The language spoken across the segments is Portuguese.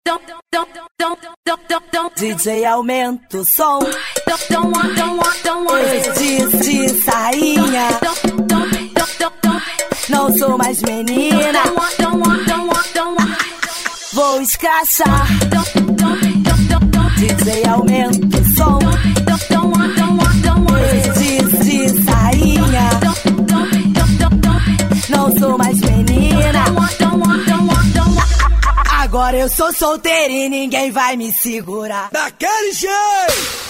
DJ aumenta o som. De sainha. Não sou mais menina. Vou escrachar. DJ aumenta o som. De sainha. Não sou mais menina. Agora eu sou solteira e ninguém vai me segurar. Daquele jeito!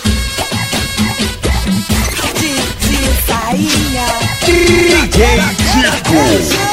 De sainha. DJ Tico.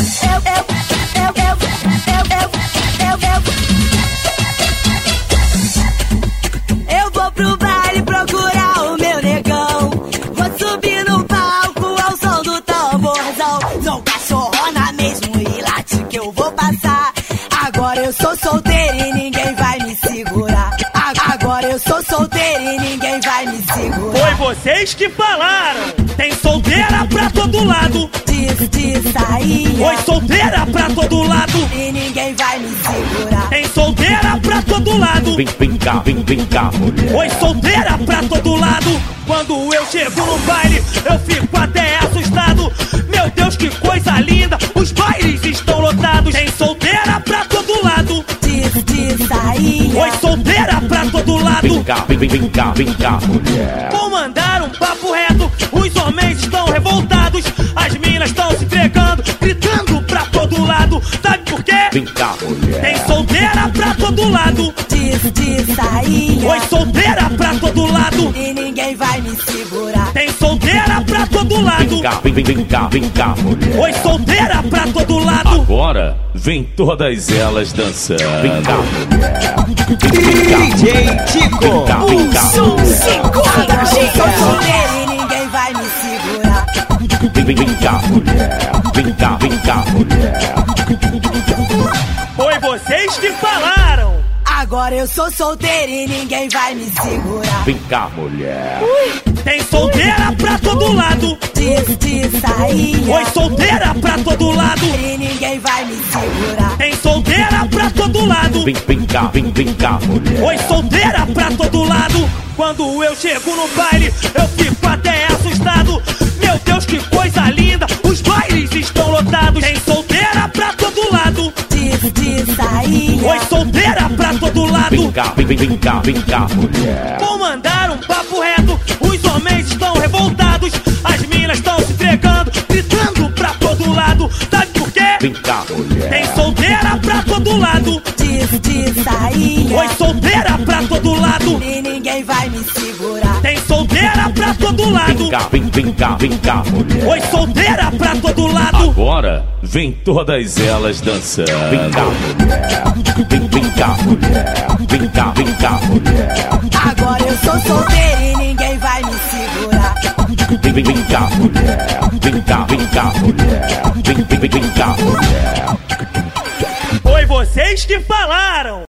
Eu vou pro baile procurar o meu negão. Vou subir no palco ao som do tamborzão. Sou cachorrona mesmo e late que eu vou passar. Agora eu sou solteira e ninguém vai me segurar. Agora eu sou solteira e ninguém vai me segurar. Foi vocês que falaram. Tem solteira pra todo lado. De sainha. Foi solteira pra todo lado. E ninguém vai me segurar. Tem solteira pra todo lado. Vem cá, mulher. Foi solteira pra todo lado. Quando eu chego no baile, eu fico até assustado. Meu Deus, que coisa linda. Os bailes estão lotados. Tem solteira pra todo lado. De sainha. Foi solteira pra todo lado. Vem cá, mulher. Vou mandar um papo reto. Os homens estão revoltados. As minas estão se entregando, gritando pra todo lado. Sabe por quê? Vem cá, mulher. Tem solteira pra todo lado. De sainha. Foi solteira pra todo lado. E ninguém vai me segurar. Tem solteira pra todo lado. Vem cá, mulher. Foi solteira pra todo lado. Agora vem todas elas dançando. Vem cá, mulher. DJ Tico. Vem cá. Agora eu sou solteira e ninguém vai me segurar. Vem cá, mulher. Vem cá, mulher. Foi vocês que falaram. Agora eu sou solteira e ninguém vai me segurar. Vem cá, mulher. Tem solteira pra todo lado. De sainha. Foi solteira pra todo lado. E ninguém vai me segurar. Tem solteira pra todo lado. Vem cá, mulher. Foi solteira pra todo lado. Quando eu chego no baile, eu fico até assustado. Meu Deus, que coisa linda. Os bailes estão lotados. Tem solteira pra todo lado. De sainha. Foi solteira pra todo lado. Vem cá, mulher. Vou mandar um papo reto. Os homens estão revoltados. As minas estão se entregando, gritando pra todo lado. Sabe por quê? Vem cá, mulher. Tem solteira pra todo lado. De sainha. Foi solteira pra todo lado. E ninguém vai me segurar. Tem solteira pra todo lado. Vem cá, mulher. Foi solteira pra todo lado. Agora vem todas elas dançando. Vem cá, mulher. Vem cá, mulher. Vem cá, mulher. Agora eu sou solteira e ninguém vai me segurar. Vem cá, mulher. Vem cá, mulher. Vem cá, mulher. Foi vocês que falaram.